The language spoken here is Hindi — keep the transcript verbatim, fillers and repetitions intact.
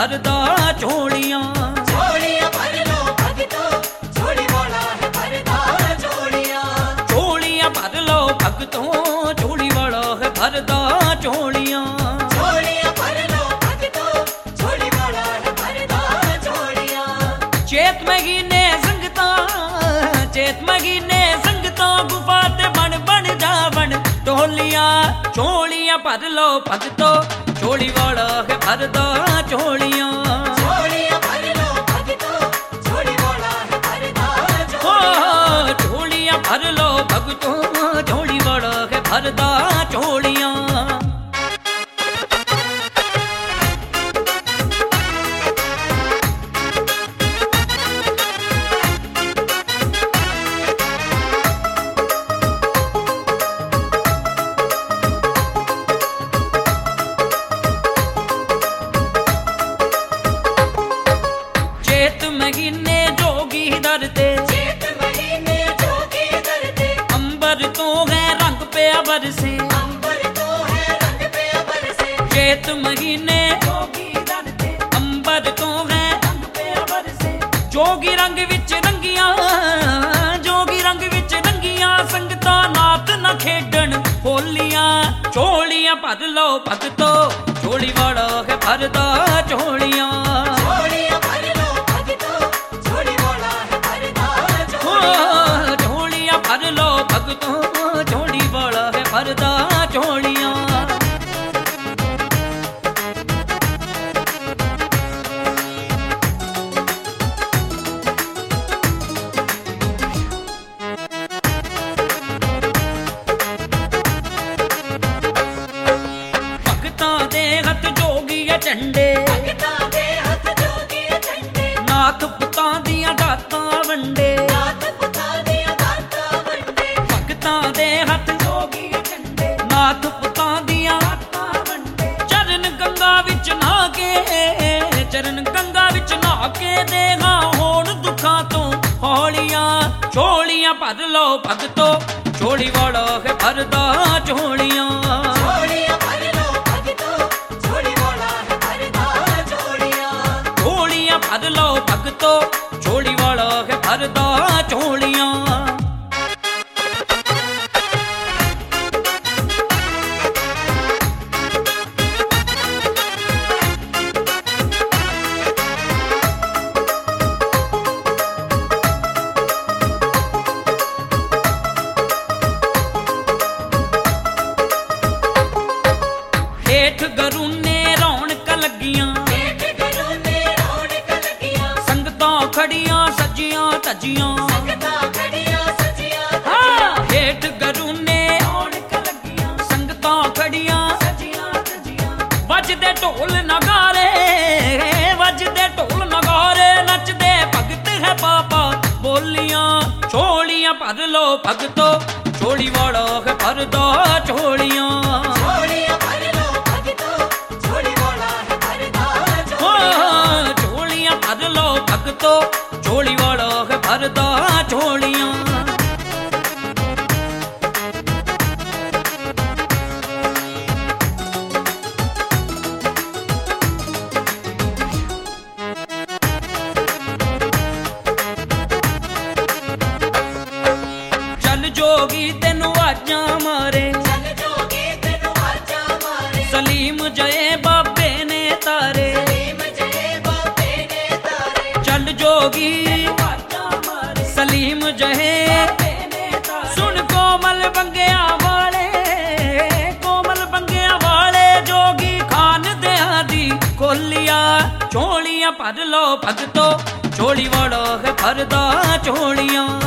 भरदा झोलियां। झोलियां भर लो भगतो, झोली वाला है भरदा झोलियां। झोलियां भर लो भगतो, झोली वाला है भरदा झोलियां। झोलियां भर लो भगतो, झोली वाला है भरदा झोलियां। चेत महीने संगता, चेत महीने संगता, गुफा ते बन बन जावन टोलियां। झोलियां भर लो भगतो, झोली वाला है भरदा झोलियां। झोलियां भर लो भगतो, झोली वाला है भरदा ओ झोलियां भर लो भगतो, झोली वाला है भरदा झोलियां। चेत महीने जोगी दरदे, चेत महीने जोगी दरदे, अंबर तो है रंग पे बरसे। अंबर तो है रंग पे बरसे। चेत महीने जोगी दरदे, अंबर तो है रंग पे बरसे। जोगी रंग विच रंगियां, जोगी रंग विच रंगियां, संगता नात न खेडन होलियां। झोलियां भर लो भगतो, झोली वाला है भरदा झोलियां। झोलियां भर लो भगतो, झोली वाला है भरदा ओ झोलियां भर लो भगतो, झोली वाला है भरदा झोलियां। भगतां दे हथ जोगी झंडे, भगतां दे हथ जोगी झंडे, नाथ पुतां दियां दातां वंडे। नाथ पुतां दियां दातां वंडे। भगतां दे हथ जोगी झंडे, नाथ पुतां दियां दातां वंडे। चरण गंगा विच नहा के, चरण गंगा विच नहा के, देगा होण दुखां तो हौलियां। झोलियां भर लो भगतो, झोली वाला है भरदा झोलियां। झोलियां भर लो भगतो, झोली वाला है भरदा झोलियां। झोलियां भर लो भगतो, झोली वाला है भरदा झोलियां। हेठ गरूने रौनक लगियां, पेट घरों में रौनक लगियां, संगतां खड़ियां सजियां तजियां। संगतां खड़ियां सजियां हाँ, हेठ गरूने रौनक लगियां, संगतां खड़ियां सजियां तजियां। वजदे ढोल नगारे, वजदे ढोल नगारे, नचदे भगत है बाबा बोलियां। झोलियां भर लो भगतो, झोली वाला है भरदा झोलियां। झोलियां भर लो भगतो, झोली वाला है भरदा ओ झोलियां भर लो भगतो, झोली वाला है भरदा झोलियां। चल जोगी तेनू आजां मारे, चल जोगी तेनू आजा मारे। सलीम जय बाबे ने तारे। सलीम जय बाबे ने तारे। चल जोगी सलीम जय, सुन कोमल बंगिया वाले, कोमल बंगिया वाले, जोगी खान दया दी कोलिया। झोलियां भर लो भगतो, झोली वाला है भरदा झोलियां।